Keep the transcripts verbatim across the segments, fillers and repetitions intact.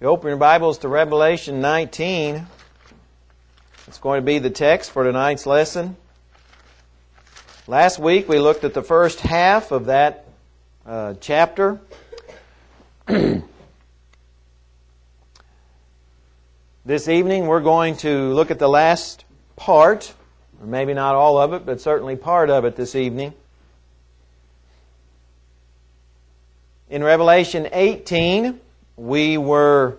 You open your Bibles to Revelation nineteen. It's going to be the text for tonight's lesson. Last week we looked at the first half of that uh, chapter. This evening we're going to look at the last part, or maybe not all of it, but certainly part of it this evening. In Revelation eighteen, we were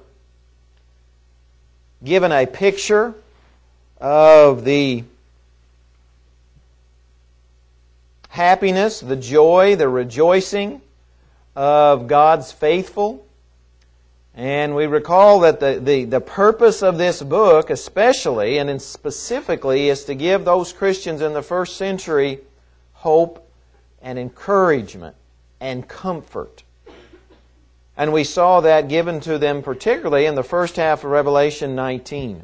given a picture of the happiness, the joy, the rejoicing of God's faithful. And we recall that the, the, the purpose of this book especially, and specifically, is to give those Christians in the first century hope and encouragement and comfort. And we saw that given to them particularly in the first half of Revelation nineteen.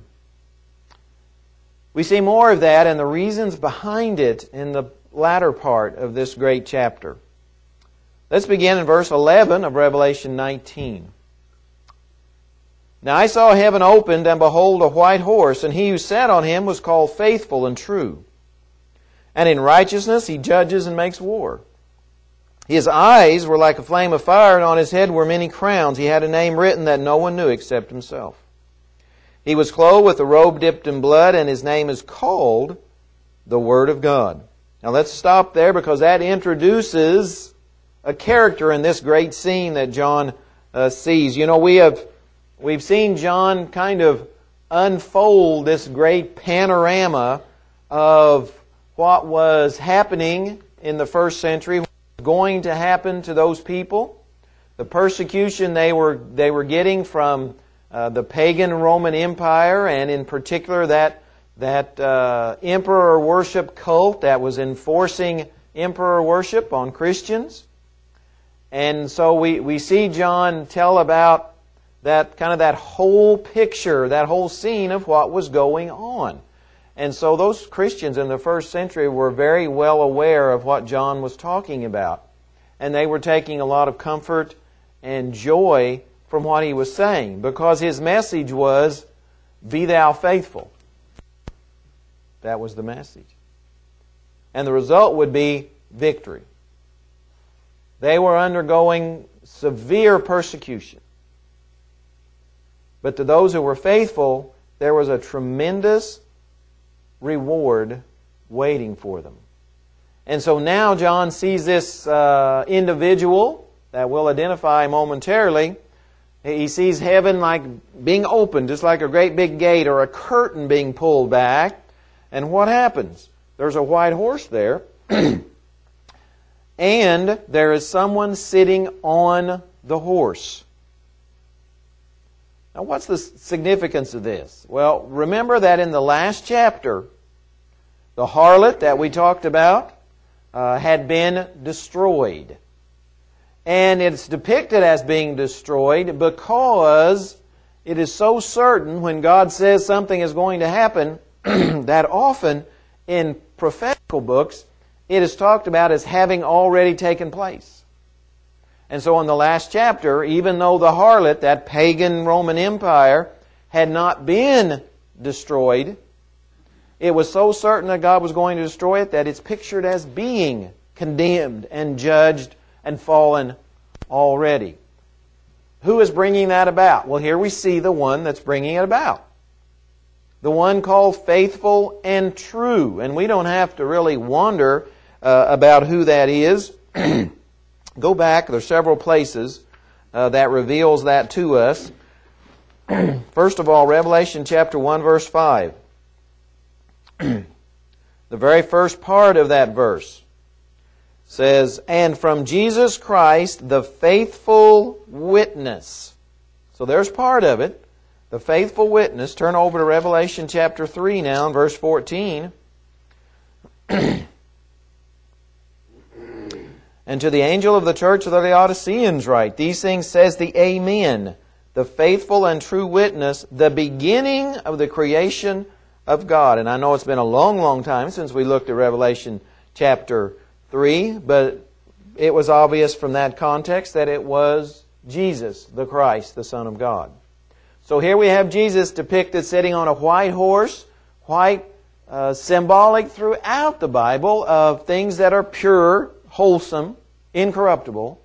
We see more of that and the reasons behind it in the latter part of this great chapter. Let's begin in verse eleven of Revelation nineteen. Now I saw heaven opened, and behold, a white horse, and he who sat on him was called Faithful and True. And in righteousness he judges and makes war. His eyes were like a flame of fire, and on his head were many crowns. He had a name written that no one knew except himself. He was clothed with a robe dipped in blood, and his name is called the Word of God. Now let's stop there, because that introduces a character in this great scene that John uh, sees. You know, we have we've seen John kind of unfold this great panorama of what was happening in the first century, going to happen to those people, the persecution they were they were getting from uh, the pagan Roman Empire, and in particular that that uh, emperor worship cult that was enforcing emperor worship on Christians. And so we, we see John tell about that kind of that whole picture, that whole scene of what was going on. And so those Christians in the first century were very well aware of what John was talking about. And they were taking a lot of comfort and joy from what he was saying, because his message was, "Be thou faithful." That was the message. And the result would be victory. They were undergoing severe persecution. But to those who were faithful, there was a tremendous reward waiting for them. And so now John sees this uh, individual that we'll identify momentarily. He sees heaven like being opened, just like a great big gate or a curtain being pulled back. And what happens? There's a white horse there. And there is someone sitting on the horse. Now, what's the significance of this? Well, remember that in the last chapter, the harlot that we talked about uh, had been destroyed. And it's depicted as being destroyed because it is so certain when God says something is going to happen that often in prophetical books it is talked about as having already taken place. And so in the last chapter, even though the harlot, that pagan Roman Empire, had not been destroyed, it was so certain that God was going to destroy it that it's pictured as being condemned and judged and fallen already. Who is bringing that about? Well, here we see the one that's bringing it about. The one called Faithful and True. And we don't have to really wonder uh, about who that is. Go back. There's several places uh, that reveals that to us. First of all, Revelation chapter one, verse five. The very first part of that verse says, "And from Jesus Christ, the faithful witness." So there's part of it. The faithful witness. Turn over to Revelation chapter three now, in verse fourteen. "And to the angel of the church of the Laodiceans write, These things says the Amen, the faithful and true witness, the beginning of the creation of God." And I know it's been a long, long time since we looked at Revelation chapter three, but it was obvious from that context that it was Jesus, the Christ, the Son of God. So here we have Jesus depicted sitting on a white horse, white, uh, symbolic throughout the Bible of things that are pure, wholesome, incorruptible,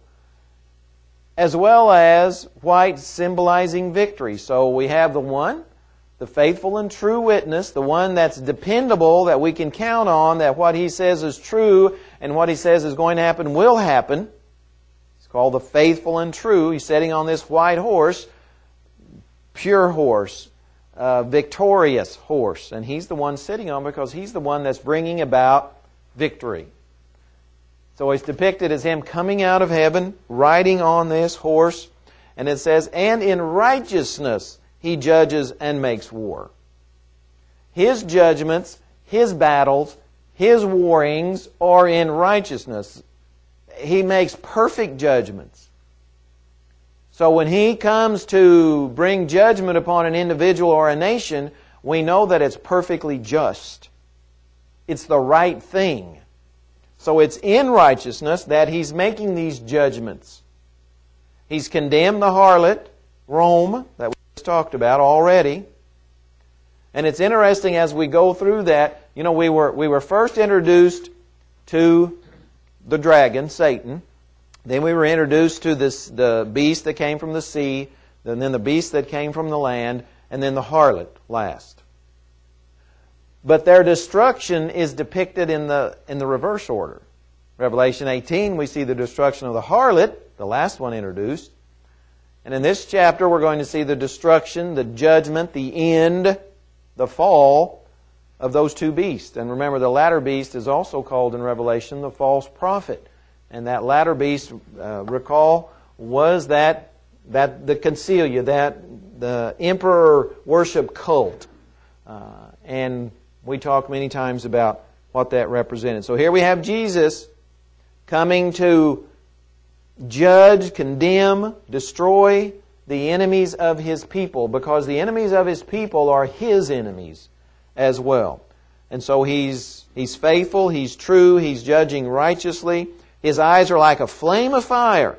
as well as white symbolizing victory. So we have the one, the faithful and true witness, the one that's dependable, that we can count on, that what He says is true and what He says is going to happen will happen. It's called the faithful and true. He's sitting on this white horse, pure horse, uh, victorious horse. And He's the one sitting on because He's the one that's bringing about victory. So He's depicted as Him coming out of heaven, riding on this horse. And it says, and in righteousness He judges and makes war. His judgments, His battles, His warrings are in righteousness. He makes perfect judgments. So when He comes to bring judgment upon an individual or a nation, we know that it's perfectly just. It's the right thing. So it's in righteousness that He's making these judgments. He's condemned the harlot, Rome, that we just talked about already. And it's interesting as we go through that, you know, we were we were first introduced to the dragon, Satan. Then we were introduced to this the beast that came from the sea, and then the beast that came from the land, and then the harlot last. But their destruction is depicted in the in the reverse order. Revelation eighteen, we see the destruction of the harlot, the last one introduced. And in this chapter, we're going to see the destruction, the judgment, the end, the fall of those two beasts. And remember, the latter beast is also called in Revelation the false prophet. And that latter beast, uh, recall, was that that the Concilia, that the emperor worship cult. Uh, and we talked many times about what that represented. So here we have Jesus coming to judge, condemn, destroy the enemies of His people, because the enemies of His people are His enemies as well. And so He's He's faithful, He's true, He's judging righteously. His eyes are like a flame of fire.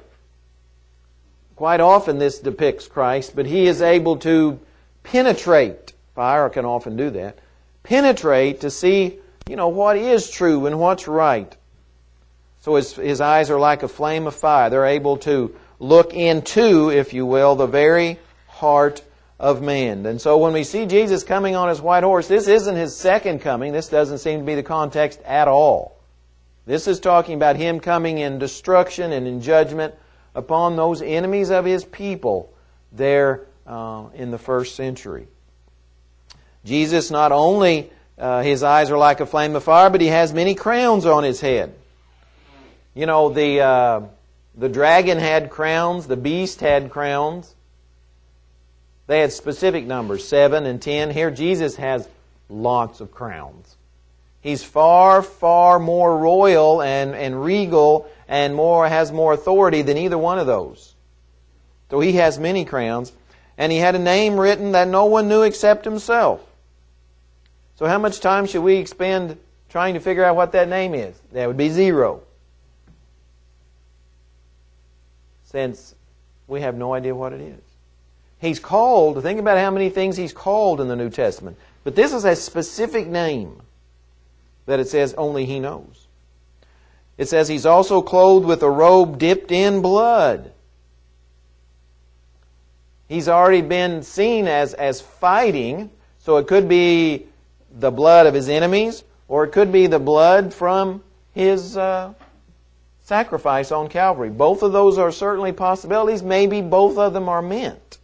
Quite often this depicts Christ, but He is able to penetrate. Fire can often do that. Penetrate to see, you know, what is true and what's right. So his, his eyes are like a flame of fire. They're able to look into, if you will, the very heart of man. And so when we see Jesus coming on His white horse, this isn't His second coming. This doesn't seem to be the context at all. This is talking about Him coming in destruction and in judgment upon those enemies of His people there uh, in the first century. Jesus not only, uh, His eyes are like a flame of fire, but He has many crowns on His head. You know, the uh, the dragon had crowns, the beast had crowns. They had specific numbers, seven and ten. Here Jesus has lots of crowns. He's far, far more royal and, and regal and more has more authority than either one of those. So He has many crowns. And He had a name written that no one knew except Himself. So how much time should we expend trying to figure out what that name is? That would be zero. Since we have no idea what it is. He's called, think about how many things He's called in the New Testament. But this is a specific name that it says only He knows. It says He's also clothed with a robe dipped in blood. He's already been seen as, as fighting, so it could be the blood of His enemies, or it could be the blood from His uh, sacrifice on Calvary. Both of those are certainly possibilities. Maybe both of them are meant.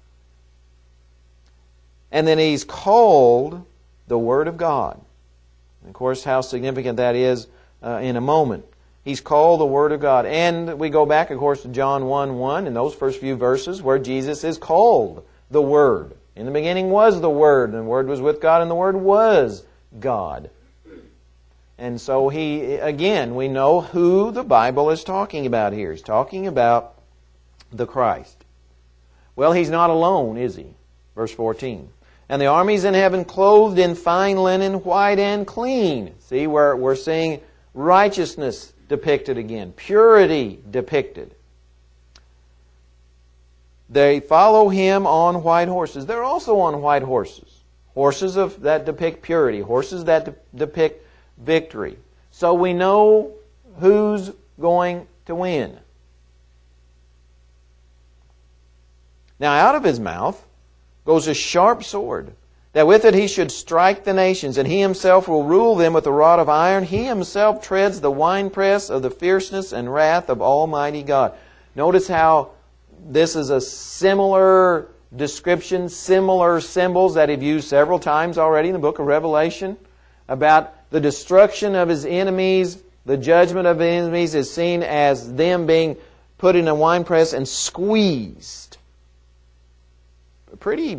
And then He's called the Word of God. And of course, how significant that is uh, in a moment. He's called the Word of God. And we go back, of course, to John one one, in those first few verses, where Jesus is called the Word. In the beginning was the Word, and the Word was with God, and the Word was God. And so He, again, we know who the Bible is talking about here. He's talking about the Christ. Well, He's not alone, is He? Verse fourteen. And the armies in heaven clothed in fine linen, white and clean. See, we're, we're seeing righteousness depicted again. Purity depicted. They follow him on white horses. They're also on white horses. Horses of, that depict purity. Horses that de- depict victory. So we know who's going to win. Now out of his mouth goes a sharp sword, that with it he should strike the nations, and he himself will rule them with a rod of iron. He himself treads the winepress of the fierceness and wrath of Almighty God. Notice how this is a similar description, similar symbols that he've used several times already in the book of Revelation about the destruction of his enemies. The judgment of the enemies is seen as them being put in a winepress and squeezed. A pretty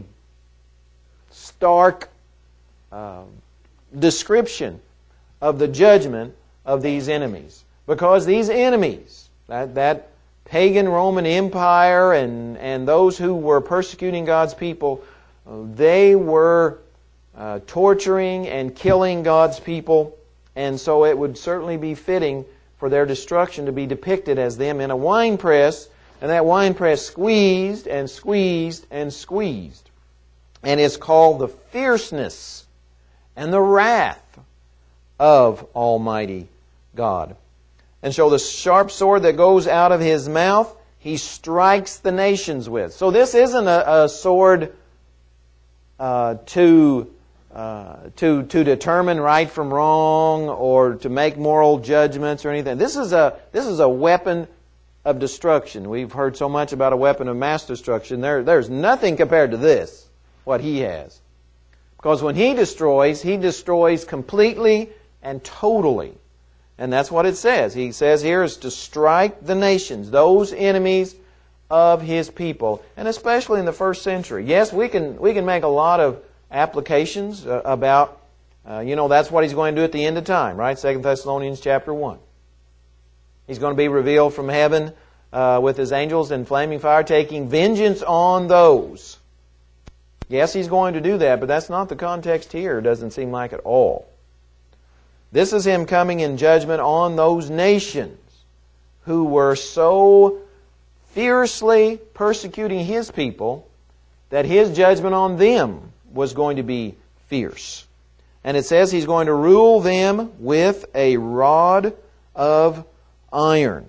stark uh, description of the judgment of these enemies. Because these enemies, that, that pagan Roman Empire and, and those who were persecuting God's people, uh, they were uh, torturing and killing God's people. And so it would certainly be fitting for their destruction to be depicted as them in a winepress, and that winepress squeezed and squeezed and squeezed. And it's called the fierceness and the wrath of Almighty God. And so the sharp sword that goes out of his mouth, he strikes the nations with. So this isn't a, a sword uh, to, uh, to, to determine right from wrong or to make moral judgments or anything. This is a, this is a weapon of destruction. We've heard so much about a weapon of mass destruction. There, there's nothing compared to this, what he has. Because when he destroys, he destroys completely and totally. And that's what it says. He says here is to strike the nations, those enemies of his people, and especially in the first century. Yes, we can we can make a lot of applications uh, about, uh, you know, that's what he's going to do at the end of time, right? Second Thessalonians chapter one. He's going to be revealed from heaven uh, with his angels in flaming fire, taking vengeance on those. Yes, he's going to do that, but that's not the context here. It doesn't seem like at all. This is him coming in judgment on those nations who were so fiercely persecuting his people that his judgment on them was going to be fierce. And it says he's going to rule them with a rod of iron.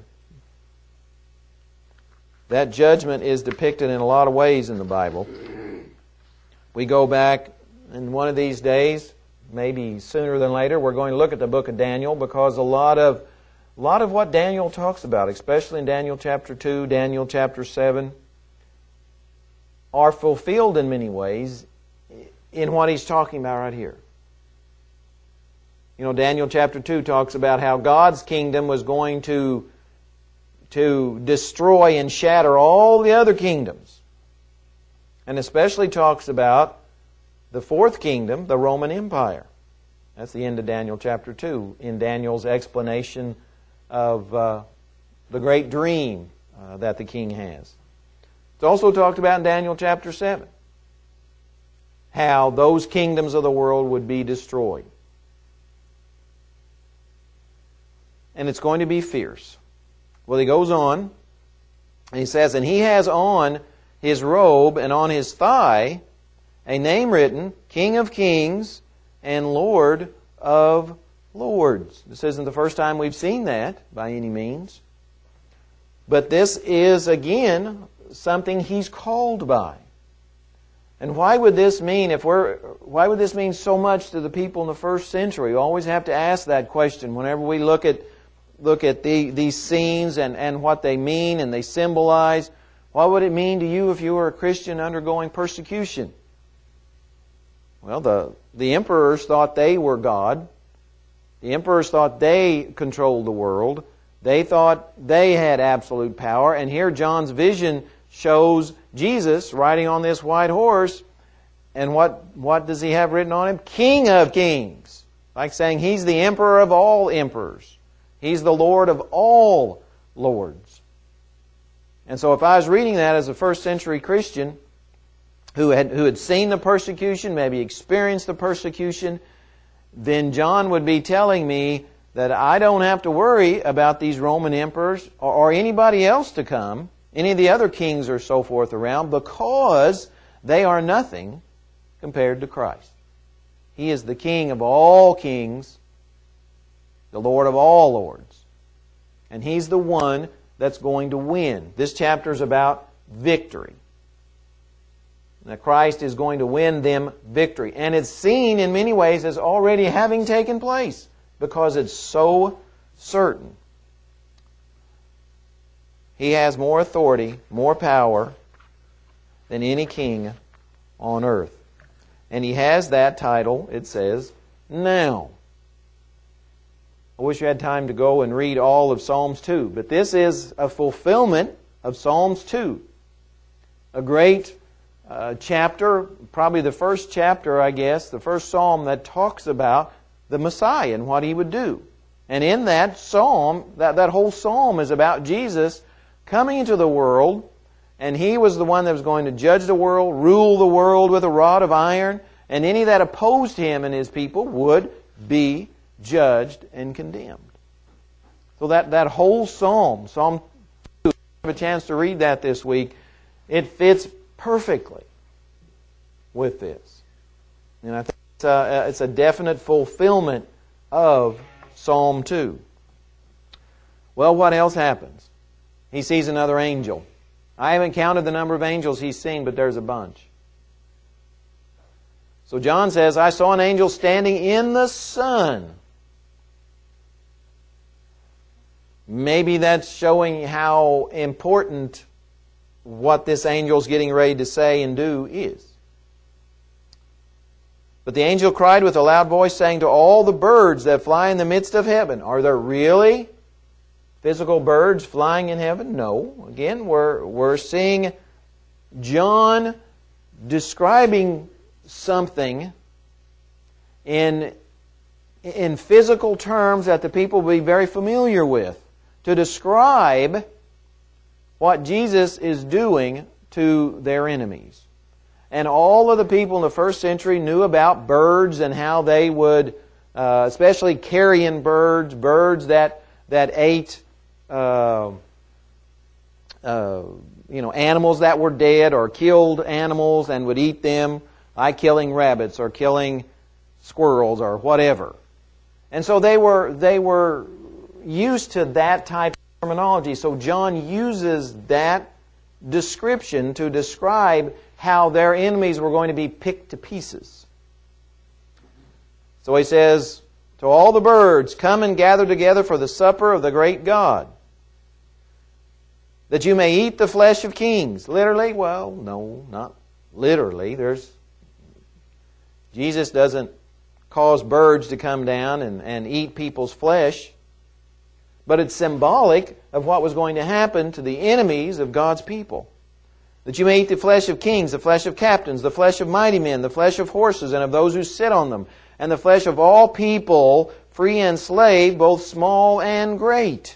That judgment is depicted in a lot of ways in the Bible. We go back in one of these days, maybe sooner than later, we're going to look at the book of Daniel, because a lot of a lot of what Daniel talks about, especially in Daniel chapter two, Daniel chapter seven, are fulfilled in many ways in what he's talking about right here. You know, Daniel chapter two talks about how God's kingdom was going to, to destroy and shatter all the other kingdoms. And especially talks about the fourth kingdom, the Roman Empire. That's the end of Daniel chapter two, in Daniel's explanation of uh, the great dream uh, that the king has. It's also talked about in Daniel chapter seven, how those kingdoms of the world would be destroyed. And it's going to be fierce. Well, he goes on, and he says, and he has on his robe and on his thigh a name written, King of Kings and Lord of Lords. This isn't the first time we've seen that by any means. But this is, again, something he's called by. And why would this mean, if we're, why would this mean so much to the people in the first century? We always have to ask that question whenever we look at, look at the, these scenes and, and what they mean and they symbolize. What would it mean to you if you were a Christian undergoing persecution? Well, the, the emperors thought they were God. The emperors thought they controlled the world. They thought they had absolute power. And here John's vision shows Jesus riding on this white horse. And what, what does he have written on him? King of Kings. Like saying he's the emperor of all emperors. He's the Lord of all lords. And so if I was reading that as a first century Christian, who had who had seen the persecution, maybe experienced the persecution, then John would be telling me that I don't have to worry about these Roman emperors or, or anybody else to come any of the other kings or so forth around, because they are nothing compared to Christ. He is the King of all kings, the Lord of all lords. And He's the one that's going to win. This chapter is about victory. That Christ is going to win them victory. And it's seen in many ways as already having taken place, because it's so certain. He has more authority, more power than any king on earth. And He has that title, it says, now. I wish you had time to go and read all of Psalms two, but this is a fulfillment of Psalms two. A great uh, chapter, probably the first chapter, I guess, the first psalm that talks about the Messiah and what He would do. And in that psalm, that, that whole psalm is about Jesus coming into the world, and He was the one that was going to judge the world, rule the world with a rod of iron, and any that opposed Him and His people would be judged and condemned. So that, that whole psalm, Psalm two, if you have a chance to read that this week, it fits perfectly with this. And I think it's a, it's a definite fulfillment of Psalm two. Well, what else happens? He sees another angel. I haven't counted the number of angels He's seen, but there's a bunch. So John says, I saw an angel standing in the sun. Maybe that's showing how important what this angel's getting ready to say and do is. But the angel cried with a loud voice, saying to all the birds that fly in the midst of heaven, are there really physical birds flying in heaven? No. Again, we're, we're seeing John describing something in, in physical terms that the people will be very familiar with, to describe what Jesus is doing to their enemies. And all of the people in the first century knew about birds and how they would, uh, especially carrion birds, birds that, that ate Uh, uh, you know, animals that were dead, or killed animals and would eat them, like killing rabbits or killing squirrels or whatever. And so they were they were used to that type of terminology. So John uses that description to describe how their enemies were going to be picked to pieces. So he says, to all the birds, come and gather together for the supper of the great God, that you may eat the flesh of kings. Literally? Well, no, not literally. There's Jesus doesn't cause birds to come down and, and eat people's flesh. But it's symbolic of what was going to happen to the enemies of God's people. That you may eat the flesh of kings, the flesh of captains, the flesh of mighty men, the flesh of horses and of those who sit on them, and the flesh of all people, free and slave, both small and great.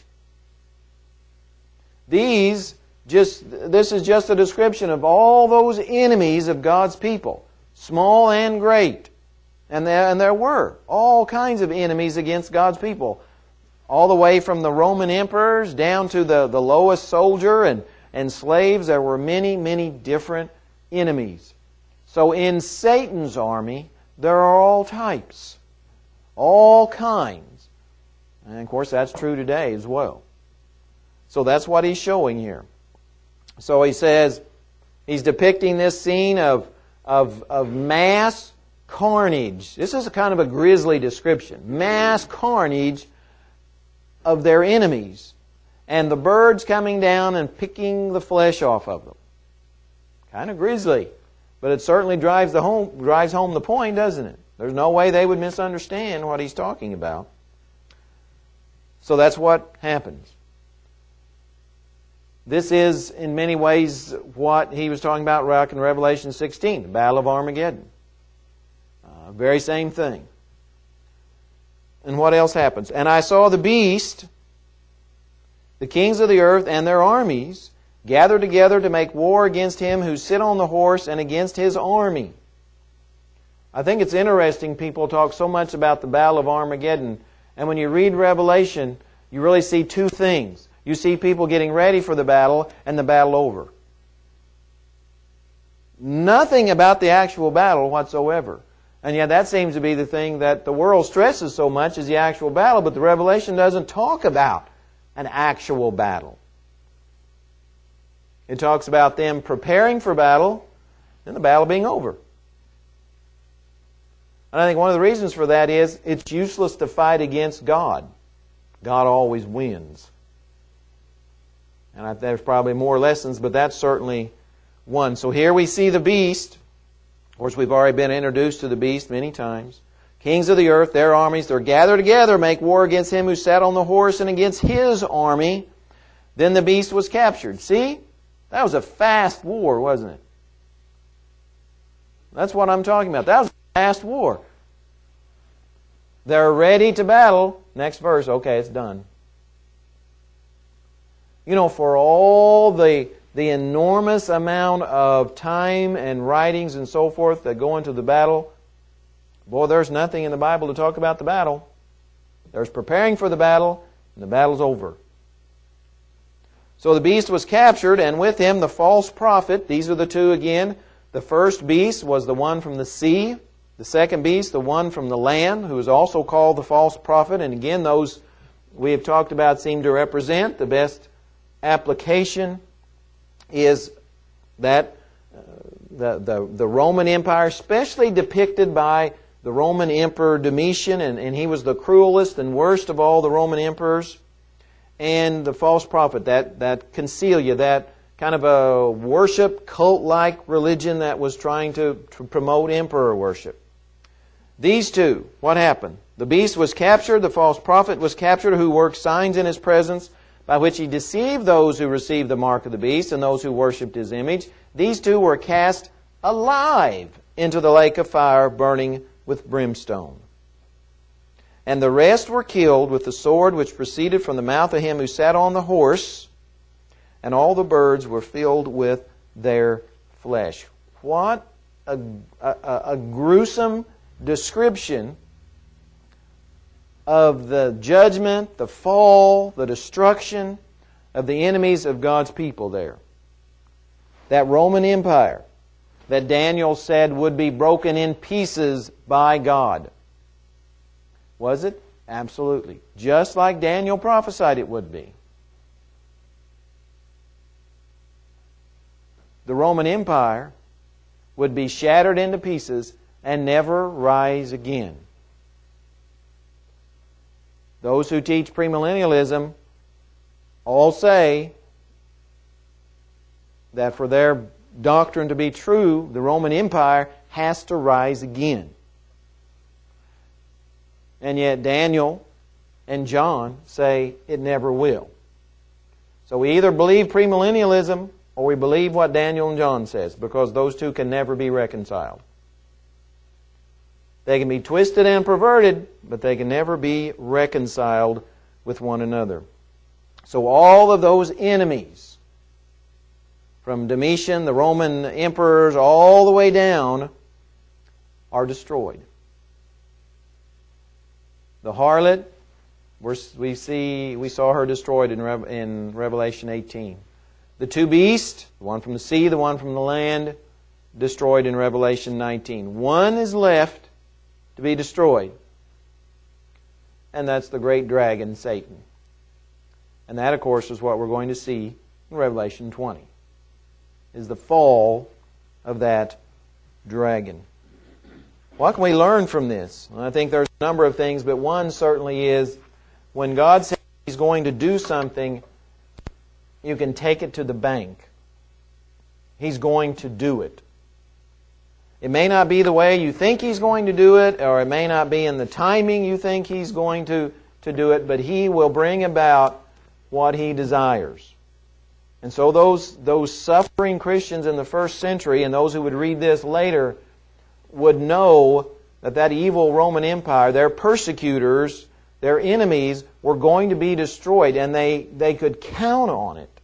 These, just this is just a description of all those enemies of God's people, small and great. And there, and there were all kinds of enemies against God's people, all the way from the Roman emperors down to the, the lowest soldier and, and slaves. There were many, many different enemies. So in Satan's army, there are all types, all kinds. And of course, that's true today as well. So that's what he's showing here. So he says, he's depicting this scene of, of, of mass carnage. This is a kind of a grisly description. Mass carnage of their enemies. And the birds coming down and picking the flesh off of them. Kind of grisly. But it certainly drives, the home, drives home the point, doesn't it? There's no way they would misunderstand what he's talking about. So that's what happens. This is, in many ways, what he was talking about back in Revelation sixteen, the Battle of Armageddon. Uh, very same thing. And what else happens? And I saw the beast, the kings of the earth and their armies, gather together to make war against him who sit on the horse and against his army. I think it's interesting people talk so much about the Battle of Armageddon. And when you read Revelation, you really see two things. You see people getting ready for the battle and the battle over. Nothing about the actual battle whatsoever. And yet that seems to be the thing that the world stresses so much is the actual battle, but the Revelation doesn't talk about an actual battle. It talks about them preparing for battle and the battle being over. And I think one of the reasons for that is it's useless to fight against God. God always wins. And I, there's probably more lessons, but that's certainly one. So here we see the beast. Of course, we've already been introduced to the beast many times. Kings of the earth, their armies, they're gathered together, make war against him who sat on the horse and against his army. Then the beast was captured. See? That was a fast war, wasn't it? That's what I'm talking about. That was a fast war. They're ready to battle. Next verse, okay, it's done. You know, for all the the enormous amount of time and writings and so forth that go into the battle, boy, there's nothing in the Bible to talk about the battle. There's preparing for the battle, and the battle's over. So the beast was captured, and with him the false prophet. These are the two again. The first beast was the one from the sea. The second beast, the one from the land, who is also called the false prophet. And again, those we have talked about seem to represent. The best application is that uh, the, the, the Roman Empire, especially depicted by the Roman Emperor Domitian, and, and he was the cruelest and worst of all the Roman emperors, and the false prophet, that, that Concilia, that kind of a worship, cult-like religion that was trying to, to promote emperor worship. These two, what happened? The beast was captured, the false prophet was captured, who worked signs in his presence, by which he deceived those who received the mark of the beast and those who worshipped his image. These two were cast alive into the lake of fire burning with brimstone. And the rest were killed with the sword which proceeded from the mouth of him who sat on the horse, and all the birds were filled with their flesh. What a, a, a gruesome description of the judgment, the fall, the destruction of the enemies of God's people there. That Roman Empire that Daniel said would be broken in pieces by God. Was it? Absolutely. Just like Daniel prophesied it would be. The Roman Empire would be shattered into pieces and never rise again. Those who teach premillennialism all say that for their doctrine to be true, the Roman Empire has to rise again. And yet Daniel and John say it never will. So we either believe premillennialism or we believe what Daniel and John says, because those two can never be reconciled. They can be twisted and perverted, but they can never be reconciled with one another. So all of those enemies, from Domitian, the Roman emperors, all the way down, are destroyed. The harlot, we're, we see we saw her destroyed in, Re, in Revelation eighteen. The two beasts, the one from the sea, the one from the land, destroyed in Revelation nineteen. One is left to be destroyed, and that's the great dragon, Satan. And that, of course, is what we're going to see in Revelation twenty, is the fall of that dragon. What can we learn from this? Well, I think there's a number of things, but one certainly is when God says He's going to do something, you can take it to the bank. He's going to do it. It may not be the way you think He's going to do it, or it may not be in the timing you think He's going to, to do it, but He will bring about what He desires. And so those, those suffering Christians in the first century, and those who would read this later, would know that that evil Roman Empire, their persecutors, their enemies, were going to be destroyed, and they, they could count on it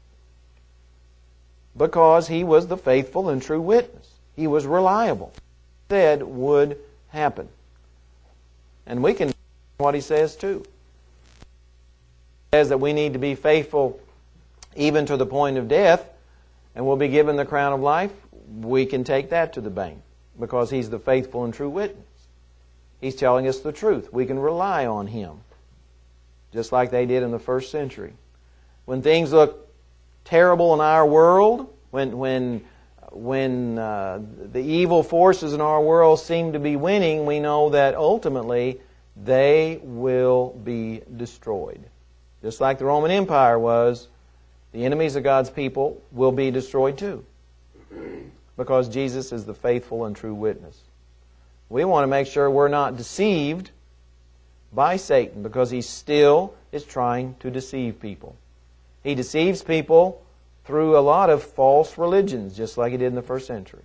because He was the faithful and true witness. He was reliable. He said would happen. And we can what He says too. He says that we need to be faithful even to the point of death, and we'll be given the crown of life, we can take that to the bank because He's the faithful and true witness. He's telling us the truth. We can rely on Him, just like they did in the first century. When things look terrible in our world, when when when uh, the evil forces in our world seem to be winning, we know that ultimately they will be destroyed. Just like the Roman Empire was, the enemies of God's people will be destroyed too, because Jesus is the faithful and true witness. We want to make sure we're not deceived by Satan, because he still is trying to deceive people. He deceives people through a lot of false religions, just like he did in the first century.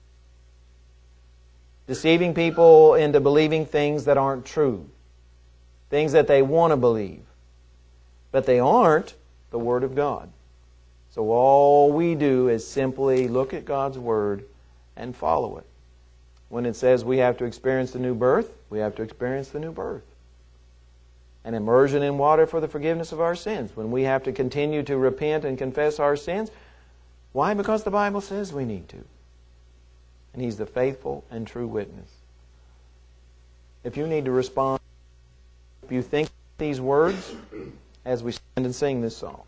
Deceiving people into believing things that aren't true. Things that they want to believe. But they aren't the Word of God. So all we do is simply look at God's Word and follow it. When it says we have to experience the new birth, we have to experience the new birth. An immersion in water for the forgiveness of our sins. When we have to continue to repent and confess our sins. Why? Because the Bible says we need to. And He's the faithful and true witness. If you need to respond, if you think these words as we stand and sing this song.